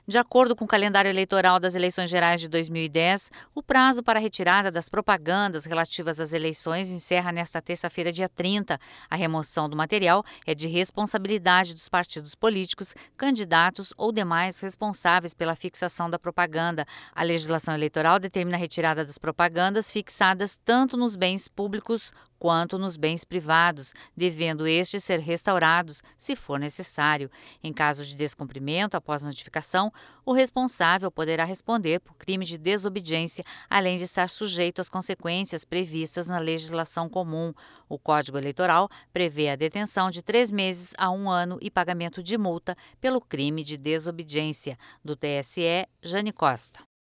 De acordo com o calendário eleitoral das eleições gerais de 2010, o prazo para a retirada das propagandas relativas às eleições encerra nesta terça-feira, dia 30. A remoção do material é de responsabilidade dos partidos políticos, candidatos ou demais responsáveis pela fixação da propaganda. A legislação eleitoral determina a retirada das propagandas fixadas tanto nos bens públicos quanto nos bens privados, devendo estes ser restaurados se for necessário. Em caso de descumprimento após notificação, o responsável poderá responder por crime de desobediência, além de estar sujeito às consequências previstas na legislação comum. O Código Eleitoral prevê a detenção de 3 meses a 1 ano e pagamento de multa pelo crime de desobediência. Do TSE, Jane Costa.